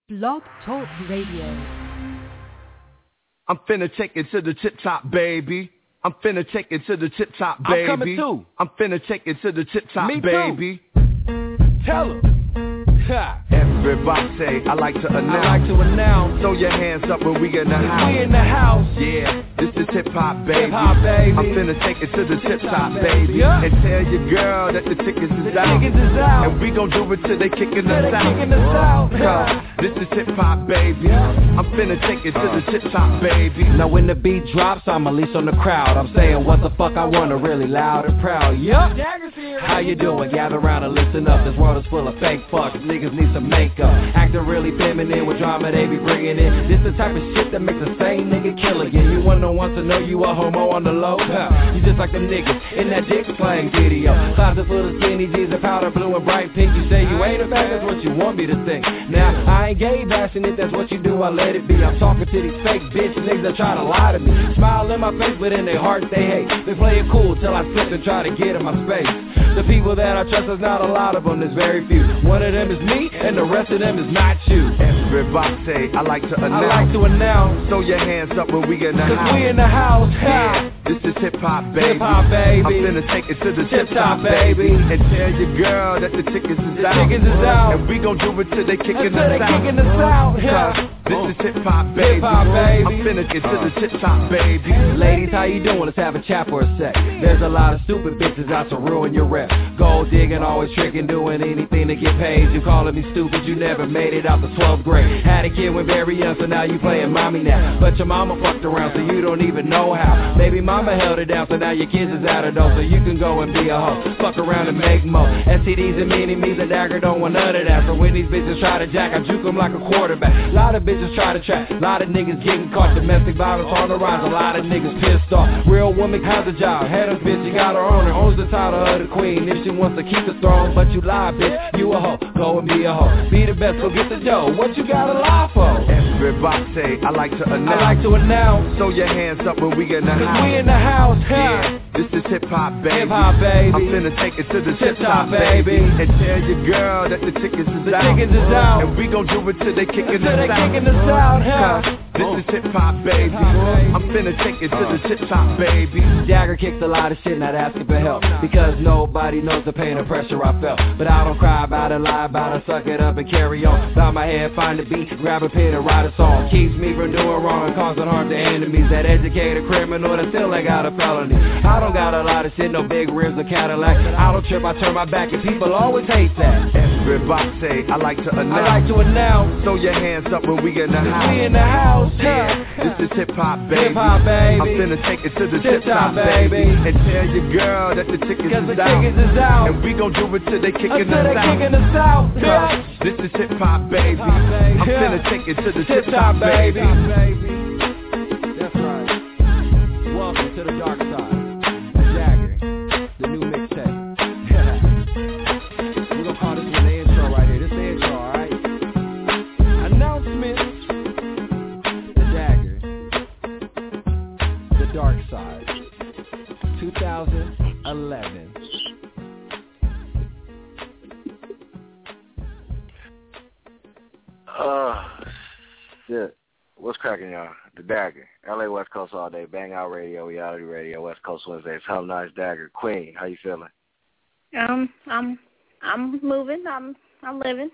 Blog Talk Radio. I'm finna take it to the tip top, baby. I'm finna take it to the tip top, baby. I'm coming too. I'm finna take it to the tip top, Me baby. Too. Tell 'em. Everybody say, I like to announce. Throw your hands up when we in the house. We in the house. Yeah, this is hip hop, baby. Hip hop, baby. I'm finna take it to the tip top, baby. Yeah. And tell your girl that the tickets is out. And we gon' do it till they kickin' us out. Cause this is hip hop, baby. I'm finna take it to the tip top, baby. Now when the beat drops, I'm unleashed on the crowd. I'm saying what the fuck I wanna, really loud and proud. Yup. How you doing? Gather around and listen up. This world is full of fake fucks. Niggas need some makeup. Acting really feminine with drama they be bringing in. This the type of shit that makes the same nigga kill again. You wanna want to know you a homo on the low? You just like them niggas in that dick slang video. Closet full of skinny jeans and powder blue and bright pink. You say you ain't a fan, that's what you want me to think. Now, I ain't gay bashing it, that's what you do, I let it be. I'm talking to these fake bitch niggas that try to lie to me. Smile in my face, but in their hearts they hate. They play it cool till I slip and try to get in my space. The people that I trust, there's not a lot of them, there's very few. One of them is me, and the rest of them is not you. Everybody say, I like to announce. Throw your hands up when we in the house. Cause we in the house. Yeah, this is hip hop, baby. Hip hop, baby. I'm finna take it to the tip top, baby. And tell your girl that the tickets is out. And we gon' do it till they kickin' us out. Yeah. This is hip hop, baby. Hip hop, baby. I'm finna get to the tip top, baby. Ladies, how you doing? Let's have a chat for a sec. There's a lot of stupid bitches out to ruin your rep. Gold digging, always tricking, doing anything to get paid. You calling me stupid, you never made it out the 12th grade. Had a kid when very young, so now you playing mommy now. But your mama fucked around, so you don't even know how. Baby mama held it down, so now your kids is out of dough, so you can go and be a hoe. Fuck around and make more. STDs and mini-me's, a dagger don't want none of that. So when these bitches try to jack, I juke them like a quarterback. A lot of bitches try to trap, a lot of niggas getting caught. Domestic violence on the rise, a lot of niggas pissed off. Real woman has a job, head of bitch, you got her on her. Owns the title of the queen, if she wants to keep the throne. But you lie, bitch, you a hoe, go and be a hoe. Be the best, go get the dough, what you gotta lie for? Everybody say, I like to announce. Throw your hands up when we in the house. We in the house, yeah. This is hip hop, baby. Hip hop, baby. I'm finna take it to the tip top, baby. And tell your girl that the tickets is out. And we gon' do it till they kickin' us out. This is hip hop, baby. I'm finna take it to the tip top, baby. Jagger kicks a lot of shit, not asking for help, because nobody knows the pain and pressure I felt. But I don't cry about it, lie about it, suck it up and carry on. Bow my head, find a beat, grab a pen and write a song. Keeps me from doing wrong and causing harm to enemies. That educated criminal that still ain't got a felony. I don't got a lot of shit, no big rims or Cadillac. I don't trip, I turn my back, and people always hate that. Everybody say, I like to announce. Throw your hands up when we in the house. We in the house, yeah. This is hip hop, baby. Hip hop, baby. I'm finna take it to the tip top, baby. And tell your girl that the tickets is out. And we gon' do it till they kickin' us out. Yeah. This is hip hop, baby. I'm finna take it to the tip top, baby. That's right. Welcome to the dark side. Jagger, the new mixtape. We're gonna call this one the intro right here. This is the intro, alright? Announcement. The Jagger, the dark side. 2011. Shit. What's cracking, y'all? The Dagger. LA West Coast all day. Bang Out Radio, Reality Radio, West Coast Wednesdays. How nice, Dagger. Queen, how you feeling? I'm moving. I'm living.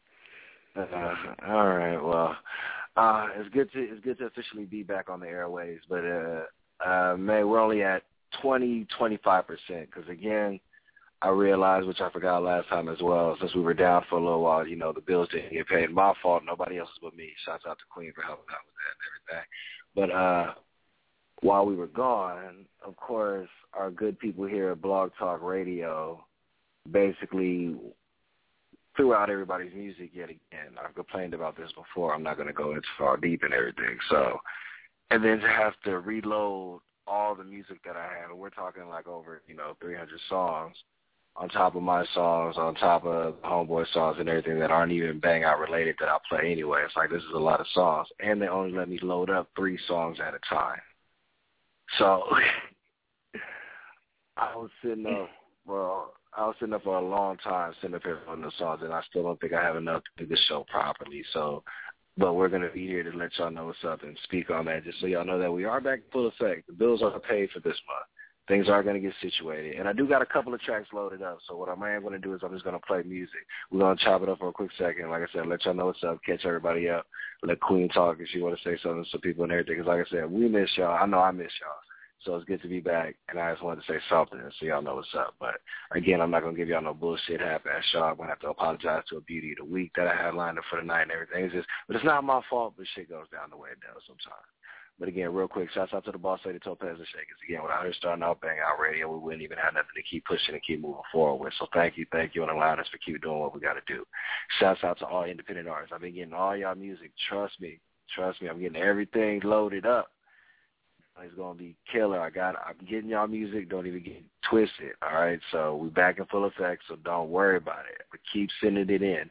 All right. Well, it's good to officially be back on the airways, but man, we're only at 25%, because again, I realized, which I forgot last time as well, since we were down for a little while, you know, the bills didn't get paid. My fault, nobody else's but me. Shouts out to Queen for helping out with that and everything. But while we were gone, of course, our good people here at Blog Talk Radio basically threw out everybody's music yet again. I've complained about this before. I'm not going to go into far deep and everything. So, and then to have to reload all the music that I have, and we're talking like over, 300 songs, on top of my songs, on top of Homeboy songs and everything that aren't even Bang Out related that I play anyway. It's like, this is a lot of songs. And they only let me load up 3 songs at a time. So I was sitting up, well, I was sitting up for a long time, sitting up here on the songs, and I still don't think I have enough to do the show properly. So, but we're going to be here to let y'all know what's up and speak on that, just so y'all know that we are back in full effect. The bills are paid for this month. Things are going to get situated. And I do got a couple of tracks loaded up, so what I am going to do is I'm just going to play music. We're going to chop it up for a quick second. Like I said, let y'all know what's up, catch everybody up, let Queen talk if she want to say something to people and everything. Because like I said, we miss y'all. I know I miss y'all. So it's good to be back, and I just wanted to say something so y'all know what's up. But, again, I'm not going to give y'all no bullshit half-ass show. I'm going to have to apologize to a beauty of the week that I had lined up for the night and everything. But it's not my fault, but shit goes down the way it does sometimes. But, again, real quick, shouts out to the Boss Lady, Topaz, and Shakers. Again, without her starting out Bang Out Radio, we wouldn't even have nothing to keep pushing and keep moving forward with. So thank you, and allowing us to keep doing what we got to do. Shouts out to all independent artists. I've been getting all y'all music. Trust me, I'm getting everything loaded up. It's going to be killer. I'm getting y'all music. Don't even get twisted, all right? So we back in full effect, so don't worry about it. But keep sending it in.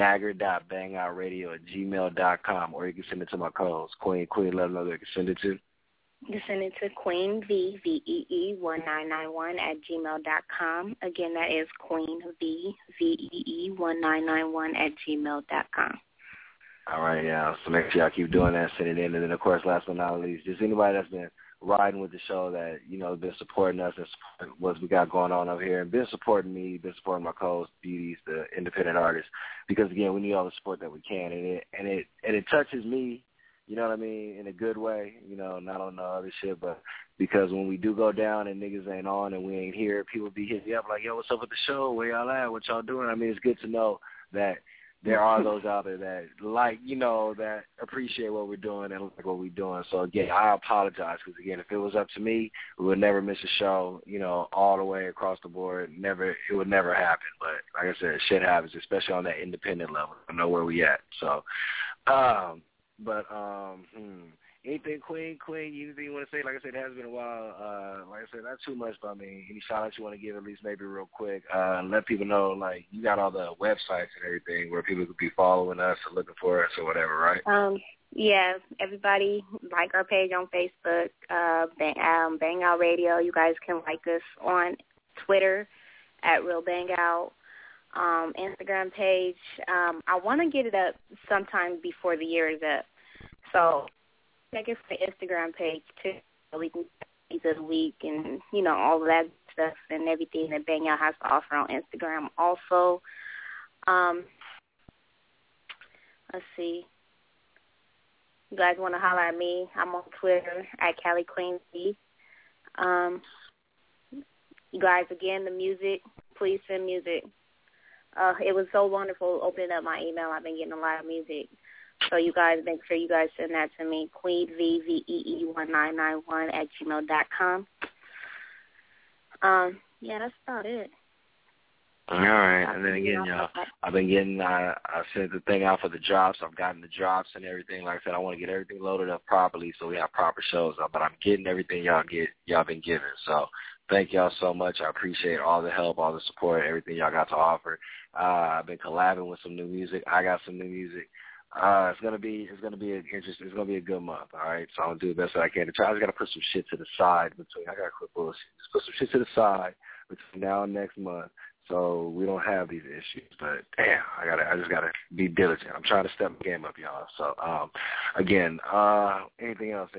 dagger.bangoutradio@gmail.com, or you can send it to my calls. Queen, let them know they can send it to. You can send it to queenvvee1991@gmail.com. Again, that is queenvvee1991@gmail.com. All right, yeah. So make sure y'all keep doing that, send it in. And then, of course, last but not least, just anybody that's been riding with the show that, been supporting us and supporting what we got going on over here and been supporting me, been supporting my co-hosts, beauties, the independent artists. Because, again, we need all the support that we can. And it touches me, you know what I mean, in a good way, not on the other shit, but because when we do go down and niggas ain't on and we ain't here, people be hitting me up like, yo, what's up with the show? Where y'all at? What y'all doing? I mean, it's good to know that there are those out there that that appreciate what we're doing and like what we're doing. So, again, I apologize because, again, if it was up to me, we would never miss a show, all the way across the board. It would never happen. But, like I said, shit happens, especially on that independent level. I know where we at. So, anything, Queen, anything you want to say? Like I said, it has been a while. Like I said, not too much, but I mean, any shout-outs you want to give at least maybe real quick. Let people know, like, you got all the websites and everything where people could be following us or looking for us or whatever, right? Yeah, everybody like our page on Facebook, Bang Out Radio. You guys can like us on Twitter @RealBangOut. Instagram page. I want to get it up sometime before the year is up. So check it for the Instagram page, too, so we can see the week and, all of that stuff and everything that Bang Out has to offer on Instagram. Also, let's see. You guys want to holler at me? I'm on Twitter @CaliQueenV. You guys, again, the music, please send music. It was so wonderful opening up my email. I've been getting a lot of music. So you guys, make sure you guys send that to me, queenvvee1991@gmail.com. Yeah, that's about it. All right, and then again, y'all, I've been getting, I sent the thing out for the drops. I've gotten the drops and everything. Like I said, I want to get everything loaded up properly so we have proper shows up. But I'm getting everything y'all been giving. So thank y'all so much. I appreciate all the help, all the support, everything y'all got to offer. I've been collabing with some new music. I got some new music. It's gonna be a good month. All right, so I'm gonna do the best that I can to try. I just gotta put some shit to the side between. I gotta quit bullshit. Just put some shit to the side between now and next month, so we don't have these issues. But damn, I just gotta be diligent. I'm trying to step the game up, y'all. So again, anything else?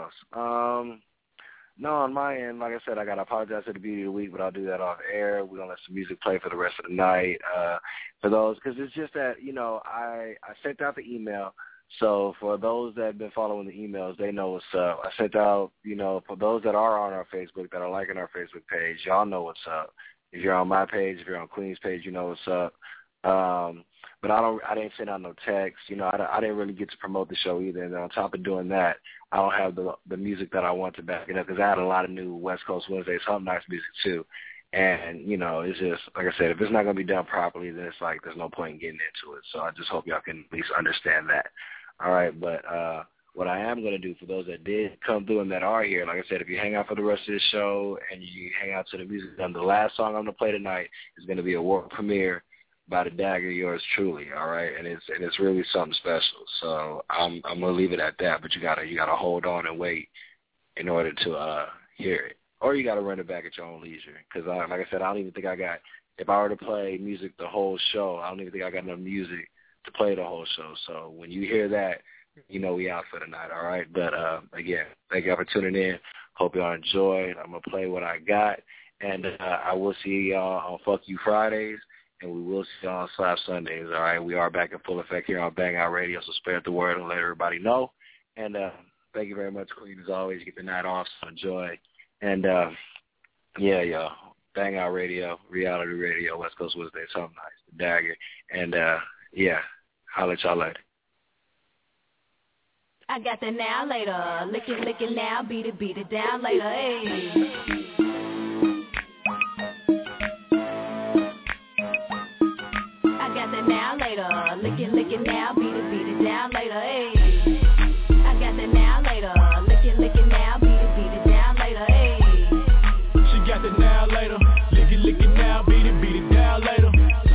No, on my end, like I said, I got to apologize to the beauty of the week, but I'll do that off air. We're going to let some music play for the rest of the night for those, because it's just that, I sent out the email. So for those that have been following the emails, they know what's up. I sent out, for those that are on our Facebook, that are liking our Facebook page, y'all know what's up. If you're on my page, if you're on Queen's page, you know what's up. But I didn't send out no text. I didn't really get to promote the show either. And on top of doing that, I don't have the music that I want to back it up, because I had a lot of new West Coast Wednesdays, some nice music too. And, it's just, like I said, if it's not going to be done properly, then it's like there's no point in getting into it. So I just hope y'all can at least understand that. All right, but what I am going to do for those that did come through and that are here, like I said, if you hang out for the rest of the show and you hang out to the music, then the last song I'm going to play tonight is going to be a world premiere by the Dagger, yours truly, all right, and it's really something special. So I'm gonna leave it at that. But you gotta hold on and wait in order to hear it, or you gotta run it back at your own leisure. Because like I said, I don't even think I got if I were to play music the whole show, I don't even think I got enough music to play the whole show. So when you hear that, you know we out for the night, all right? But, again, thank y'all for tuning in. Hope y'all enjoyed. I'm going to play what I got. And I will see y'all on Fuck You Fridays, and we will see y'all on Slap Sundays, all right? We are back in full effect here on Bang Out Radio, so spread the word and let everybody know. And thank you very much, Queen, as always. You get the night off, so enjoy. And, yeah, y'all, Bang Out Radio, Reality Radio, West Coast Wednesday, something nice, the Dagger. And, yeah, holla at y'all later. I got that now later, lick it now, beat it down later, hey. I got that now later, lick it now, beat it down later, hey. I got that now later, lick it now, beat it down later, hey. She got that now later, lick it now, beat it down later.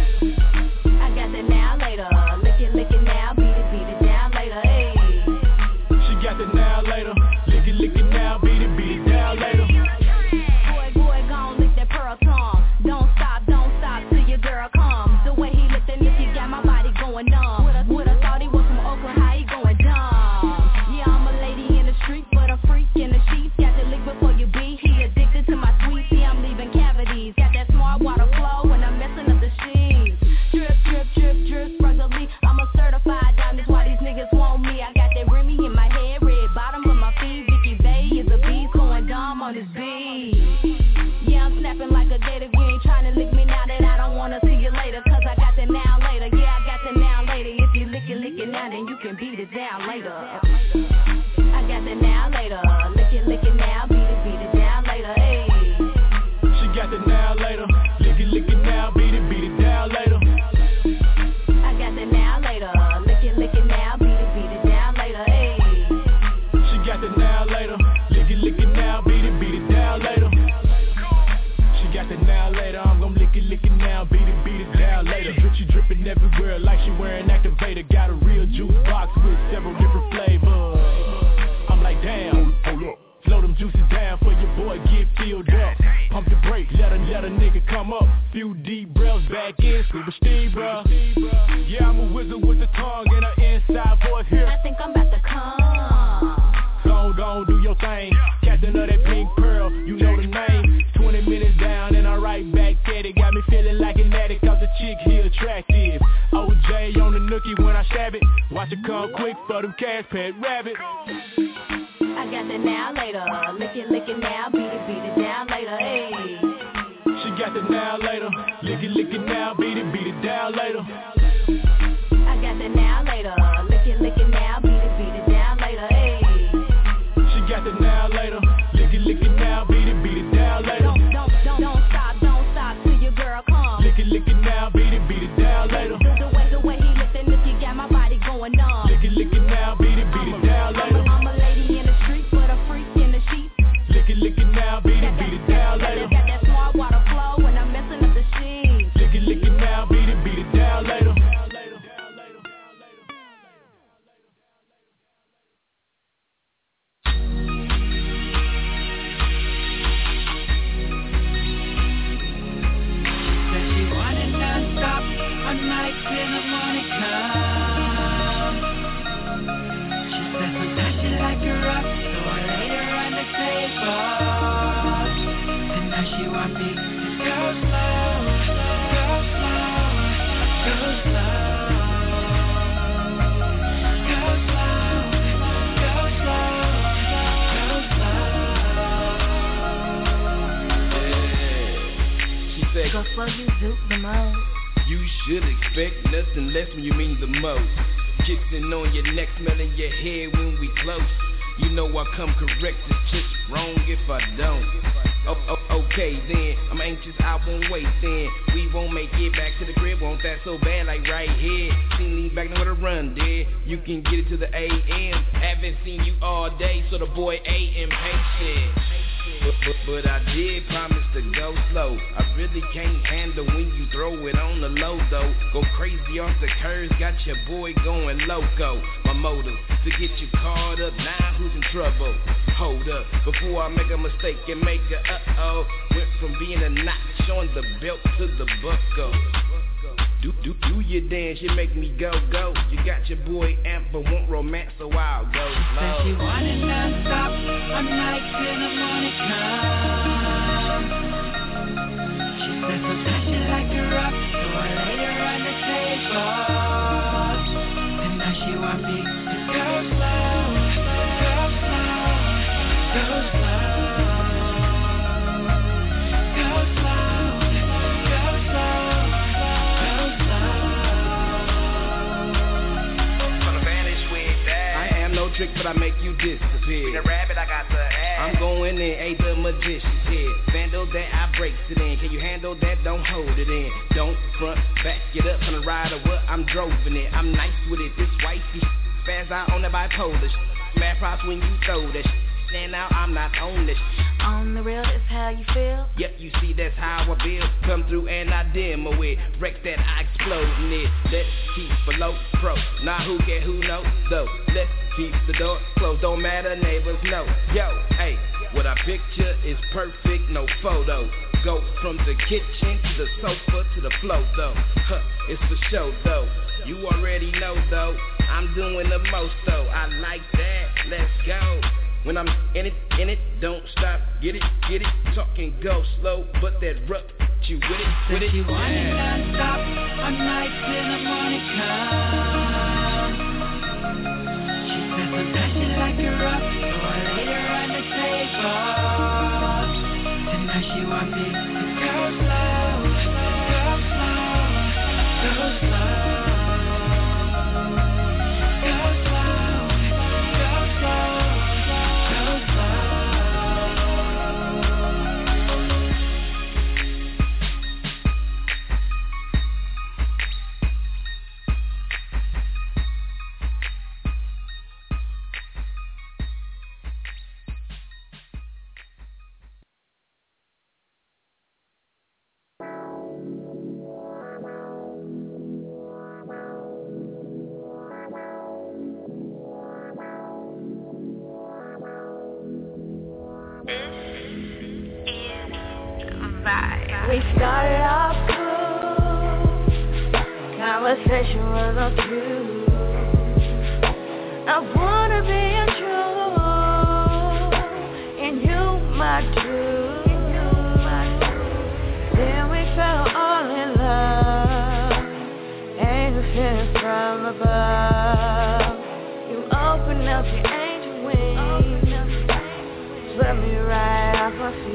I got that now later, lick it now, beat it down later, hey. Got the now later, lick it now, beat it down later. Boy, gon' lick that pearl tongue. Don't stop till your girl comes. The way he licked that licky got my body going numb. Would've thought he was from Oakland, how he going dumb? Yeah, I'm a lady in the street, but a freak in the sheets. Got the lick before you be. He addicted to my sweet. See, I'm leaving cavities. Got that smart water flow when I'm messing up the sheets. Drip, brotherly. I'm a certified diamond. Why these niggas want me? I got that Remy in my head. Bottom of my feet, Vicky Bay is a beast, going dumb on his beat. Yeah, I'm snapping like a gator. You ain't trying to lick me now that I don't wanna see you later. Cause I got the now later. Yeah, I got the now later. If you lick it now, then you can beat it down later. I got the now later. Lick it now, beat it down later. Hey. She got the now later. Lick it now, beat it down later. I got the now later. Lick it now, beat it down later. Hey. Got the now later, lick it now, beat it down later. She got the now later, I'm gon' lick it now, beat it down later. Bitch, dripping everywhere like she wearing activator. Got a real juice box with several different flavors. I'm like, damn, hold up. Slow them juices down for your boy, get filled up. Pump the brakes, let a nigga come up. Few deep breaths back in, Silver Steve, bruh. Yeah, I'm a wizard with the tongue and an inside voice here. I think I'm about to come. Gon' do your thing. Captain of that pink pearl, you know the name. 20 minutes down and I'm right back at it. Got me feeling like an addict cause the chick here attractive. OJ on the nookie when I stab it. Watch it come quick for them cash pet rabbit. I got that now later. Lick it now, beat it down later. Hey. She got the now later. Lick it now, beat it down later. I got that now later. Lick it now, beat it down later. Hey. Got the now later, lick it now, beat it down later. Don't stop till your girl comes. Lick it now, beat it down later. The way he licked and licky got my body going numb. Lick it now, beat it down later. I'm a lady in the street, but a freak in the sheets. Lick it now, beat it down later. Got that smart water flow when I'm messing up the sheets. Lick it now, beat it down later. You should expect nothing less when you mean the most. Kissing on your neck, smelling your hair when we close. You know I come correct, it's just wrong if I don't. Okay then, I'm anxious, I won't wait then. We won't make it back to the crib, want that so bad like right here. Seen lean back, nowhere to run there. You can get it to the AM. Haven't seen you all day, so the boy A impatient. But I did promise to go slow. I really can't handle when you throw it on the low though. Go crazy off the curves, got your boy going loco. My motive to get you caught up, now who's in trouble? Hold up, before I make a mistake and make a uh-oh. from being a notch on the belt to the buckle. Do your dance, you make me go. You got your boy amp, but won't romance, so I'll go slow. Said she wanted non-stop, all night till the morning come. She said sometimes she like to rock, so I laid her on the table. And now she want me to go slow, go slow, go slow. Trick, but I make you disappear. With a rabbit, I got the ass. I'm going in, ain't the magician's head. Vandal that, I breaks it in. Can you handle that? Don't hold it in. Don't front, back it up on the ride or what? I'm droving it. I'm nice with it. This wifey fast out on the bipolar. Mad props when you throw that. Stand out, I'm not on this. On the real, that's how you feel. Yep, you see, that's how I build. Come through and I demo it. Wreck that, I explode in it. Let's keep below pro. Now who care, who know, though. Let's keep the door closed. Don't matter, neighbors know. Yo, hey, what I picture is perfect, no photo. Go from the kitchen to the sofa to the floor, though. It's for show, though. You already know, though. I'm doing the most, though. I like that. Let's go. When I'm in it, don't stop, get it, talking go slow, but that rough, you with it. Said she wanted non-stop, all night till the morning come. She said sometimes she like to rock, so I laid her on the table. And now she want me to go slow, go slow, go slow. We started off cool, conversation was on cue. I wanna be a true, and you my truth. Then we fell all in love, angel feeling from above. You open up your angel wings, swept me right off my feet.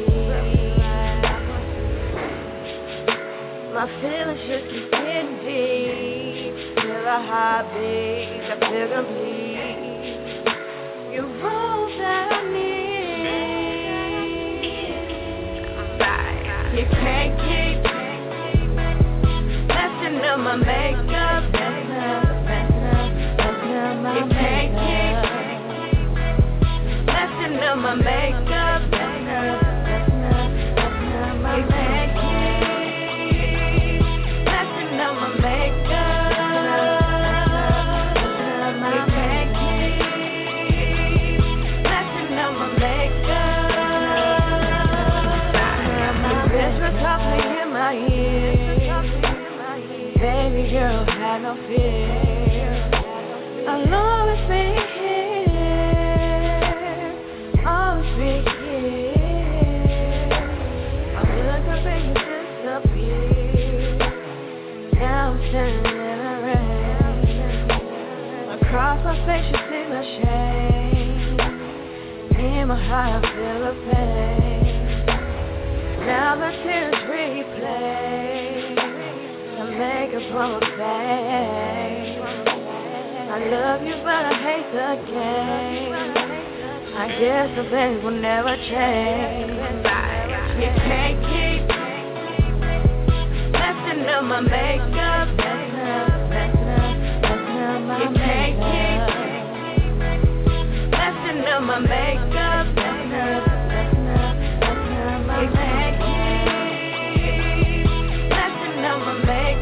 My feelings just keep getting deep. Feel a heartbeat, I feel complete. You rose that I need. You can't keep messing up my makeup. You can't keep messing up my makeup. You can't keep baby girl, have no fear. I'll always be here, always be here. I look up and you disappear. Now I'm standing in the rain. Across my face you see my shame. In my heart I feel the pain. Now the tears replay. Make up on my face. I love you, but I hate the game. I guess the things will never change. You can't keep messing up my makeup. You can't keep messing up my makeup. You can't keep messing up my makeup.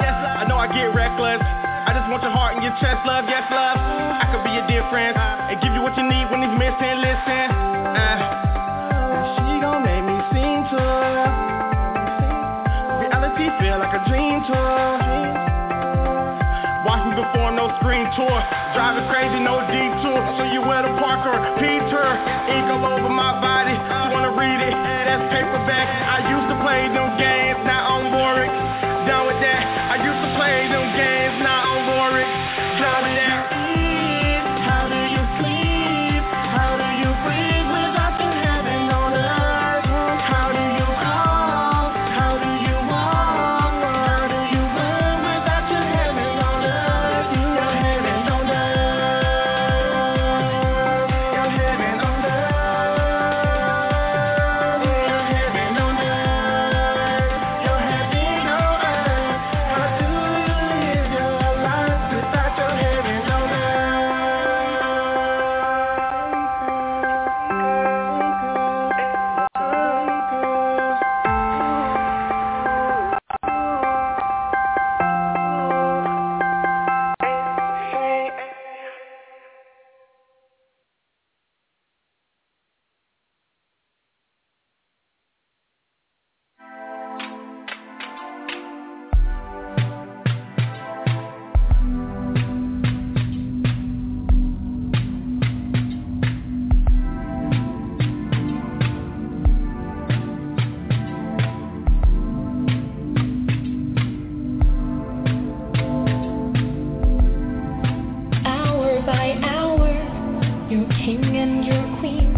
I know I get reckless. I just want your heart and your chest, love, yes, love. I could be a difference and give you what you need when he's missing, listen. She gon' make me sing to her. Reality feel like a dream to her. Watch me perform no screen tour. Driving crazy, no detour. So you where to park or Peter. Ink all over my body. You wanna read it? That's paperback. I used to play them games, now I'm boring. Done with that. I used to play them games, now I'm boring. Done with that. How do you sleep? How do you breathe without the heaven on earth? How do you call? How do you walk? How do you run without your heaven on earth? Your heaven on earth. Your heaven on earth. Your heaven on earth. Your heaven on earth. How do you live your life without your heaven on earth? Hour by hour, your king and your queen.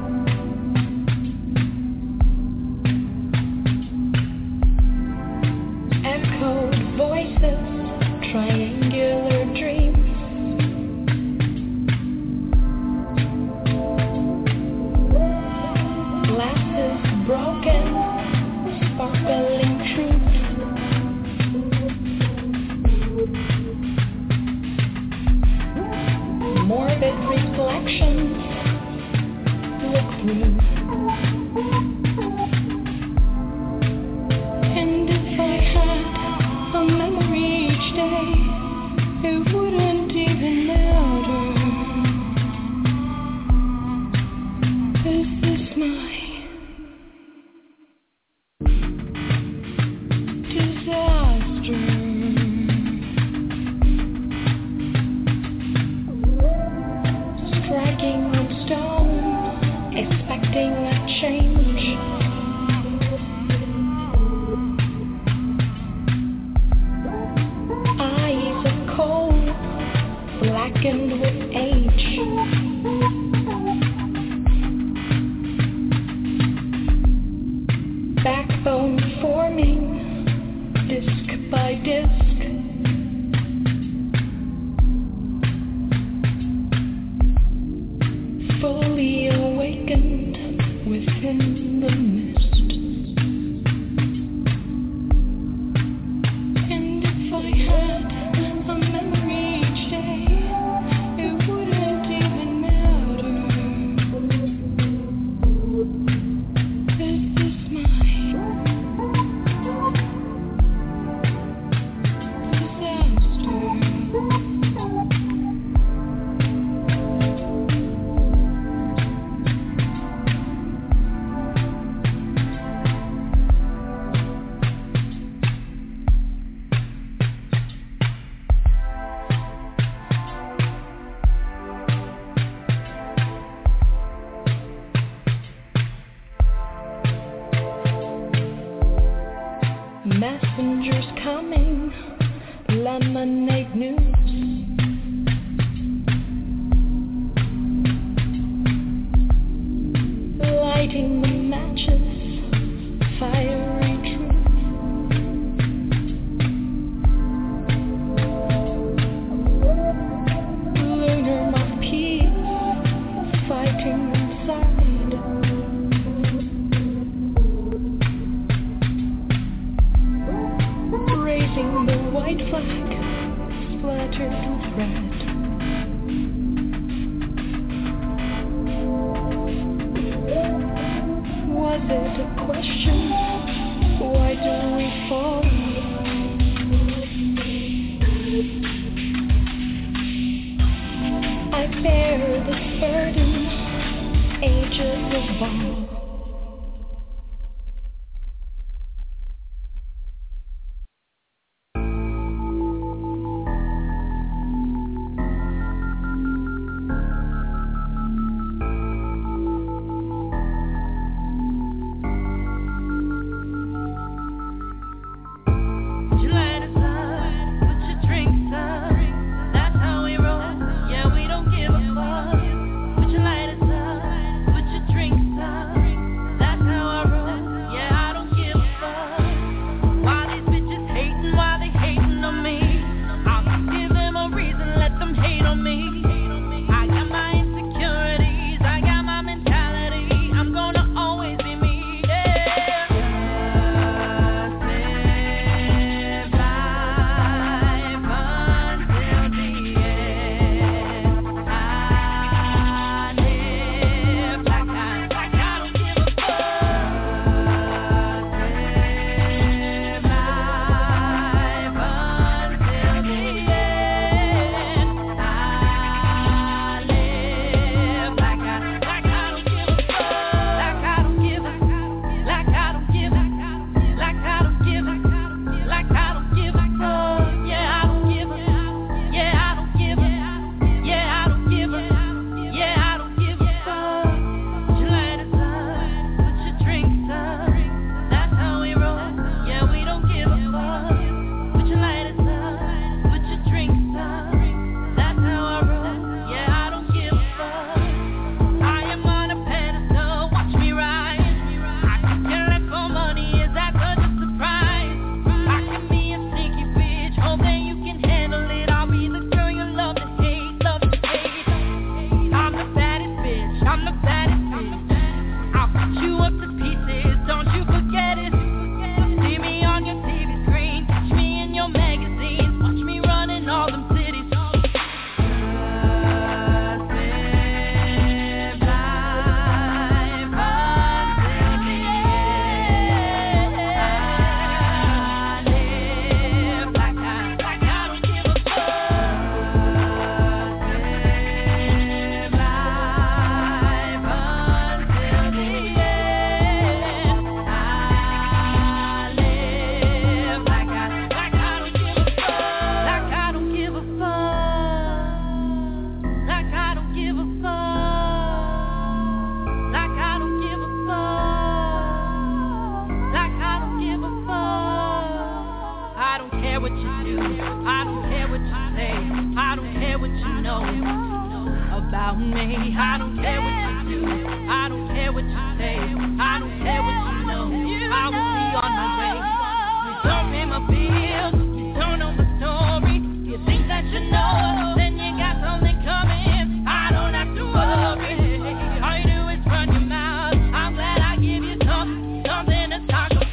Echoed voices, triangular dreams. Glasses broken, sparkling truth. Morbid reflections look through. And if I had a memory each day, it wouldn't even matter. Is this my disaster? Striking on stone, expecting a change. Eyes of coal, blackened with age. Backbone forming, disc by disc. Fully awakened within the mist. And if I had a memory each day, it wouldn't even matter. Is this my disaster? Messengers coming, lemonade news. Lighting the matches, fiery truth. Lunar mouthpiece, fighting inside. Raising the white flag, splattered with red. Was it a question? Why do we fall? about me. I don't care what you do, I don't care what you say, I don't care what you know, I will be on my way. You don't pay my bills, you don't know my story, you think that you know, then you got something coming, I don't have to worry. All you do is run your mouth, I'm glad I give you something to talk about.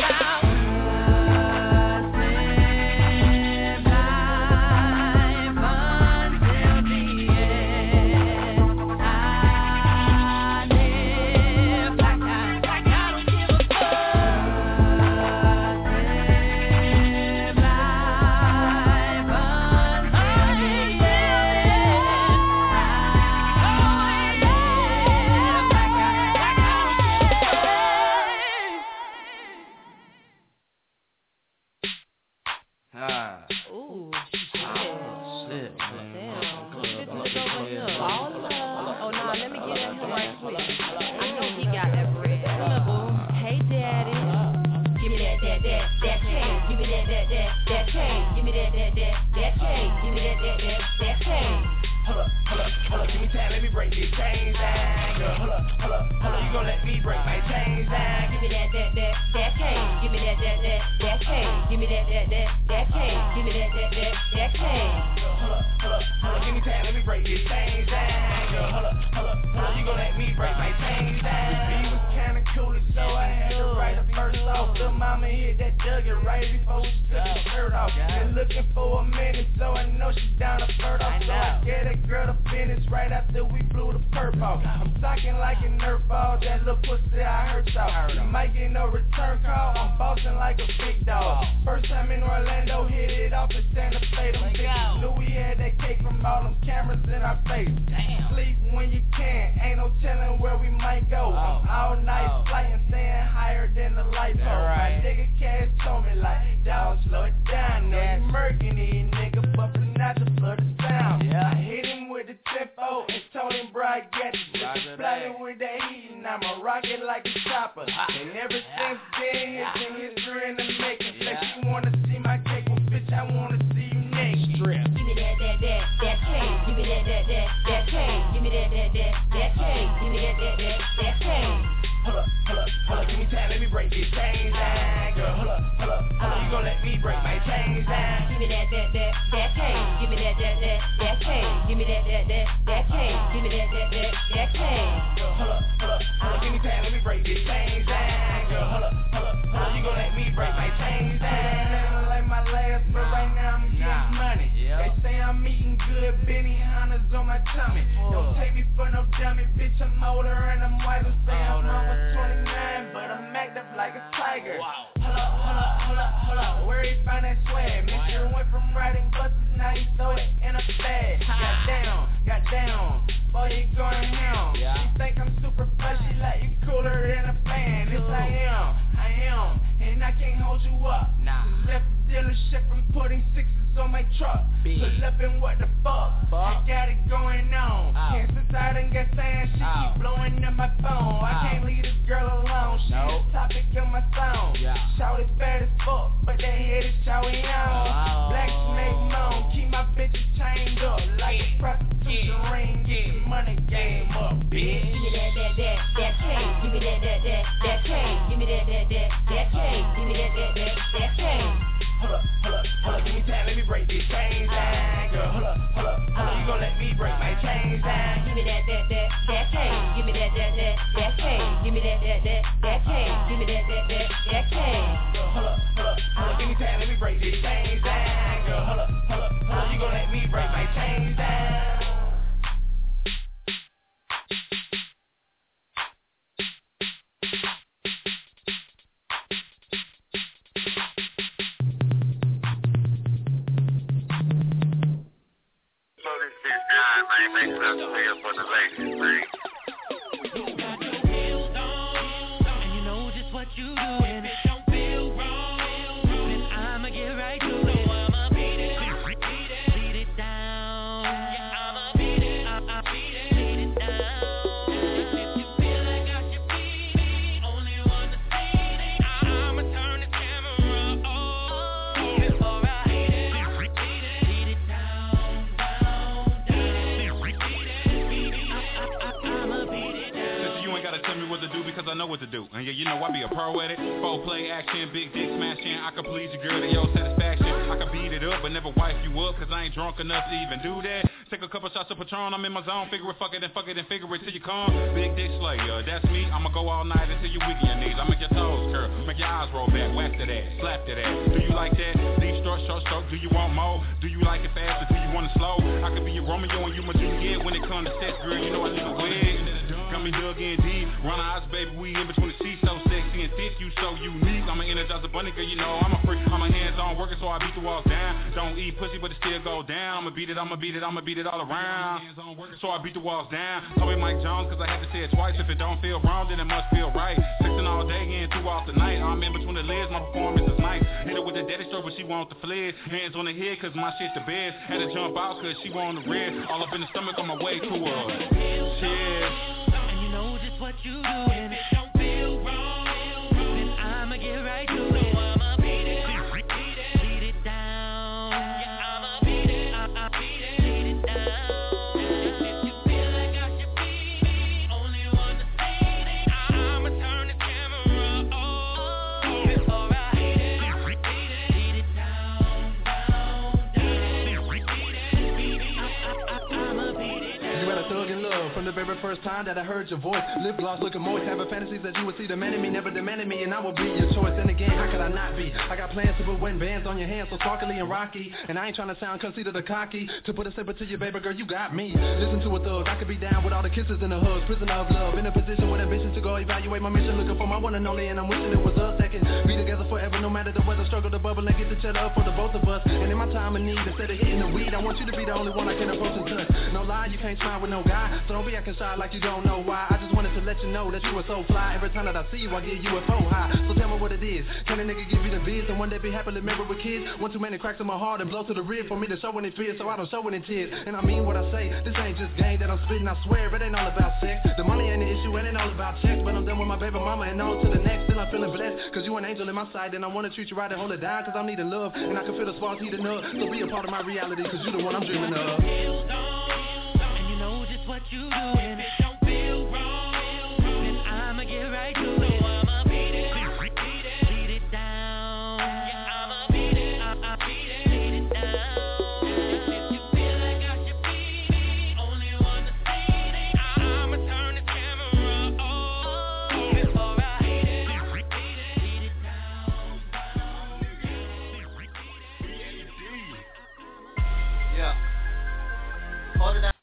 I know what to do. And yeah, you know I be a pro at it. Full play action, big dick smashing. I can please your girl to your satisfaction. I can beat it up, but never wipe you up, cause I ain't drunk enough to even do that. Take a couple shots of Patron, I'm in my zone. Figure it, fuck it, and figure it till you come. Big dick slayer, that's me. I'ma go all night until you weaken your knees. I make your toes curl, make your eyes roll back, whack that ass, slap that ass. Do you like that? Deep stroke, short stroke, do you want more? Do you like it fast or do you want it slow? I could be your Romeo and you my Juliet when it comes to sex, girl. You know I leave it wet. Got me dug in deep, run eyes, baby, we in between the seats, so sexy and thick, you so unique. I'ma energize a bunny, girl, you know I'm a freak. I'm a hands-on worker, so I beat the walls down. Don't eat pussy, but it still go down. I'ma beat it all around. So I beat the walls down. Call me Mike Jones, cause I had to say it twice. If it don't feel wrong, then it must feel right. Sexing all day and throughout the night. I'm in between the legs, my performance is nice. Hit her with the daddy stroke, but she want the flares. Hands on the head, cause my shit the best. Had to jump out, cause she want the red. All up in the stomach on my way to her. Cheers. And you know just what you do, and it don't feel wrong. Then I'ma get right to it. So I'ma beat it down. Yeah, I'ma beat it down. If you feel like I should be only one to see it, I'ma turn the camera on before I beat it down. I'ma beat it down. You had a thug in love from the very first time that I heard your voice. Lip gloss looking moist, having fantasies that you would see the man in me, never demanded me, and I will be your choice. And again, how could I not be? I got plans to put wedding bands on your hands, so sparkly and rocky. And I ain't trying to sound conceited or cocky. To put a simple to you, baby girl, you got me. Listen to a thug, I could be down with all the kisses and the hugs. Prisoner of love, in a position with ambition to go evaluate my mission. Looking for my one and only, and I'm wishing it was us that can be together forever, no matter the weather. Struggle to bubble and get the cheddar up for the both of us. And in my time of need, instead of hitting the weed, I want you to be the only one I can approach and touch. No lie, you can't smile with no guy, so don't be acting shy like you don't know why. I just wanted to let you know that you were so fly. Every time that I see you, I give you a faux high. So tell me what it is. Can a nigga give you the biz and one day be happily married with kids? One too many cracks in my heart and blow to the rib for me to show any fear, so I don't show any tears. And I mean what I say, this ain't just game that I'm spitting, I swear it ain't all about sex. The money ain't the issue, it ain't all about checks, but I'm done with my baby mama and on to the next. Still I'm feeling blessed, cause you an angel in my sight, and I wanna treat you right and hold it down, cause I'm needing love, and I can feel the sparks heating up. So be a part of my reality, cause you the one I'm dreaming of. And you know just what you do, and it don't feel wrong. Then I'ma get right to it. So I'ma beat it down. Yeah, I'ma beat it down. If you feel like I should be only one to see it, I'ma turn the camera on before I beat it down. Yeah. Hold it down.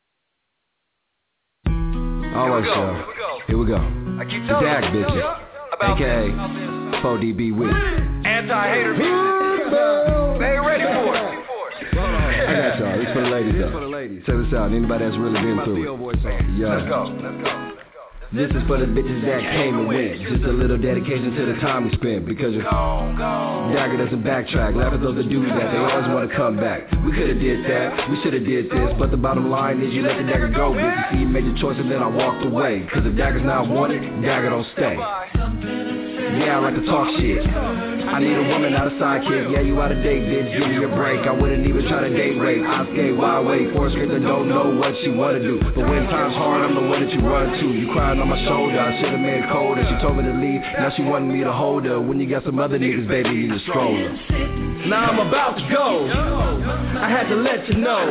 Alright, y'all. Here we go. I keep The telling Dag you, Bitches, about aka this. 4DB Witch. Anti-hater music. They ain't ready for it. I got y'all. This for the ladies, though. Check this out. Anybody that's really been through it. Yeah. Let's go. This is for the bitches that came and went. Just a little dedication to the time we spent. Because your Dagger doesn't backtrack. Laugh at those that do that. They always want to come back. We could've did that. We should've did this. But the bottom line is you let the Dagger go. Bitch, you see you made your choice and then I walked away. Cause if Dagger's not wanted, Dagger don't stay. Yeah, I like to talk shit. I need a woman, not a sidekick. Yeah, you out of date, bitch, give me a break. I wouldn't even try to date rape. I skate, why wait for a script that don't know what she wanna do. But when time's hard, I'm the one that you run to. You crying on my shoulder, I should've made it colder. She told me to leave, now she wanted me to hold her. When you got some other niggas, baby, you need a stroller. Now I'm about to go, I had to let you know.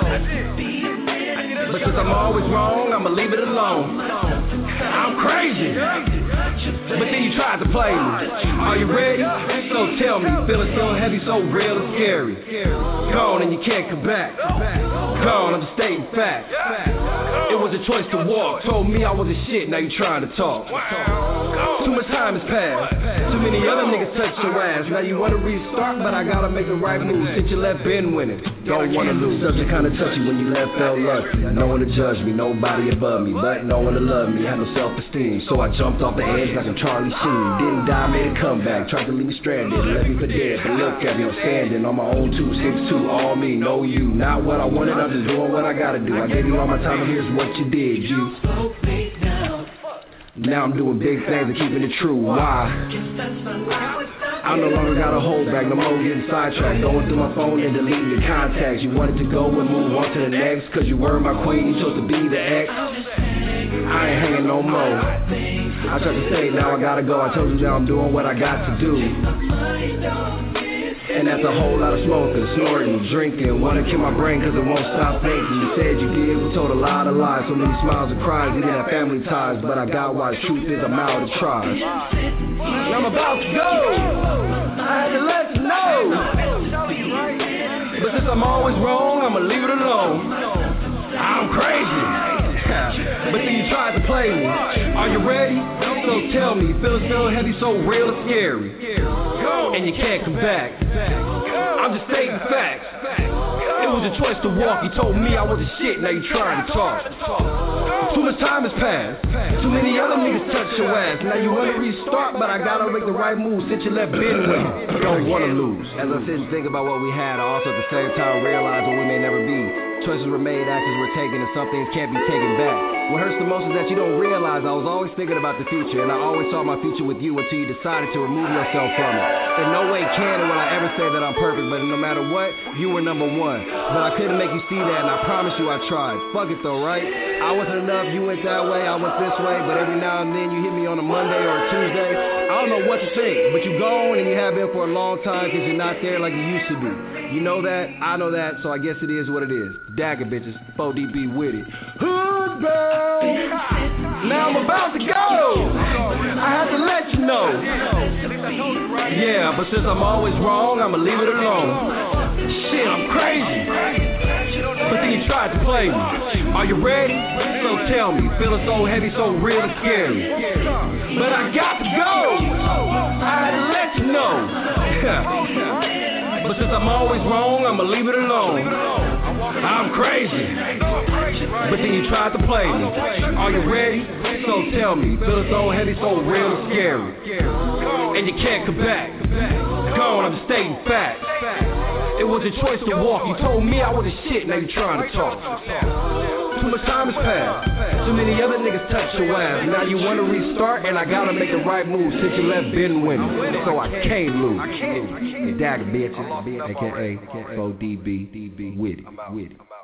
But since I'm always wrong, I'ma leave it alone. I'm crazy, but then you tried to play me. Are you ready? So tell me, feeling so heavy, so real and scary. Gone and you can't come back. Gone, I'm stating fact. It was a choice to walk. Told me I was a shit, now you trying to talk. Too much time has passed. Too many other niggas touched your ass. Now you wanna restart, but I gotta make the right move. Since you left Ben winning, don't wanna lose. Subject kinda touchy when you left felt lucky. No one to judge me, nobody above me, but no one to love me. Had no self-esteem, so I jumped off the edge like I'm Charlie Sheen. Didn't die, made a comeback. Tried to leave me stranded, left me for dead. But look at me, I'm standing on my own 262. All me, no you. Not what I wanted, I'm just doing what I gotta do. I gave you all my time, and here's what you did, you. Now I'm doing big things and keeping it true. Why? I no longer got a hold back, no more getting sidetracked. Going through my phone and deleting your contacts. You wanted to go and move on to the next, cause you were my queen, you chose to be the ex. I ain't hanging no more. I tried to say, now I gotta go. I told you that I'm doing what I got to do. And that's a whole lot of smoking, snorting, drinking. Wanna kill my brain cause it won't stop thinking. You said you did, we told a lot of lies. So many smiles and cries, we didn't have family ties. But I got why the truth is I'm out of try. And I'm about to go. I had to let you know. But since I'm always wrong, I'ma leave it alone. I'm crazy. But then you tried to play me. Are you ready? So tell me, feeling so heavy, so real and scary. And you can't come back. I'm just stating facts. It was a choice to walk. You told me I was a shit, now you trying to talk. Too much time has passed. Too many other niggas touch your ass. Now you wanna restart, but I gotta make the right move since you left Ben with me. Don't wanna lose. As I sit and think about what we had, I also at the same time realize what we may never be. Choices were made, actions were taken, and some things can't be taken back. What hurts the most is that you don't realize I was always thinking about the future, and I always saw my future with you until you decided to remove yourself from it. In no way can or will I ever say that I'm perfect, but no matter what, you were number one. But I couldn't make you see that, and I promise you I tried. Fuck it though, right? I wasn't enough, you went that way, I went this way, but every now and then you hit me on a Monday or a Tuesday. I don't know what to think, but you gone and you have been for a long time because you're not there like you used to be. You know that, I know that, so I guess it is what it is. Dagger bitches, 4DB with it. Hood girl, now I'm about to go. I have to let you know. Yeah, but since I'm always wrong, I'ma leave it alone. Shit, I'm crazy. But then you tried to play me. Are you ready? So tell me, feeling so heavy, so real and scary. But I got to go. I had to let you know. But since I'm always wrong, I'ma leave it alone. I'm crazy. But then you tried to play me. Are you ready? So tell me, feeling so heavy, so real and scary. And you can't come back. Gone, I'm stating facts. It was a choice to walk. You told me I was a shit, now you trying to talk. Too much time has passed. Too many other niggas touch your ass. Now you wanna restart, and I gotta make the right move since you left Ben winning. So I can't lose. Dagger bitches, aka 4DB with it.